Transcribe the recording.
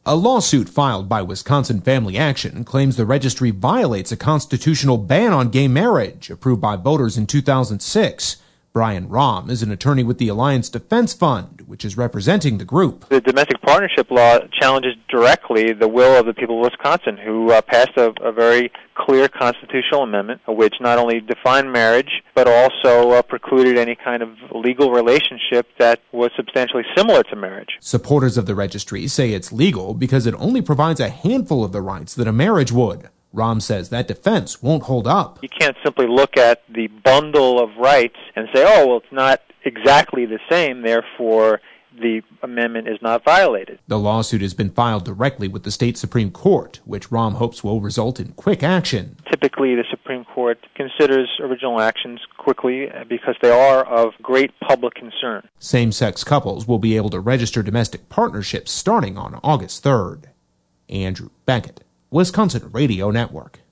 A lawsuit filed by Wisconsin Family Action claims the registry violates a constitutional ban on gay marriage approved by voters in 2006. Brian Rahm is an attorney with the Alliance Defense Fund, which is representing the group. The domestic partnership law challenges directly the will of the people of Wisconsin, who passed a very clear constitutional amendment, which not only defined marriage, but also precluded any kind of legal relationship that was substantially similar to marriage. Supporters of the registry say it's legal because it only provides a handful of the rights that a marriage would. Rahm says that defense won't hold up. You can't simply look at the bundle of rights and say, oh, well, it's not exactly the same, therefore the amendment is not violated. The lawsuit has been filed directly with the state Supreme Court, which Rahm hopes will result in quick action. Typically, the Supreme Court considers original actions quickly because they are of great public concern. Same-sex couples will be able to register domestic partnerships starting on August 3rd. Andrew Beckett, Wisconsin Radio Network.